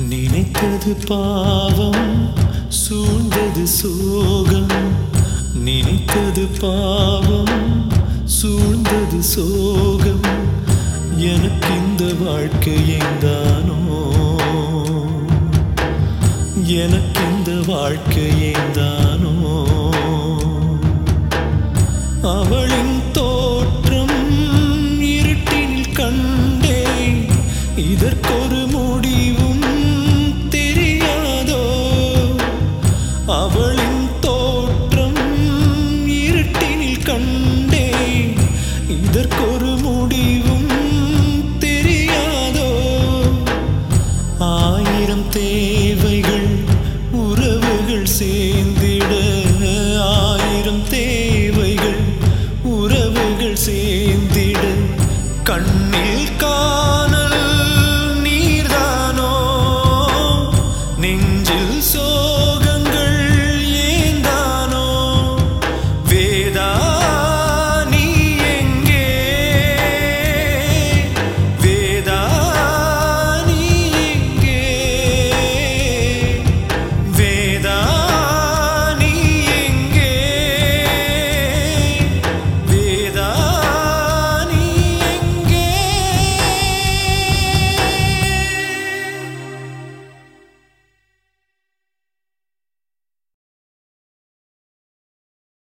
நினைத்தது பாவம், சூழ்ந்தது சோகம். நினைத்தது பாவம், சூழ்ந்தது சோகம். எனக்கு இந்த வாழ்க்கை ஏந்தானோ, எனக்கு இந்த வாழ்க்கை ஏந்தானோ. அவளின் தோற்றம் இருட்டினில் கண்டேன், இதற்கொரு முடிவும் தெரியாதோ. அவளின் தோற்றம் இருட்டினில் கண்டேன், இதற்கொரு முடிவும் தெரியாதோ. ஆயிரம்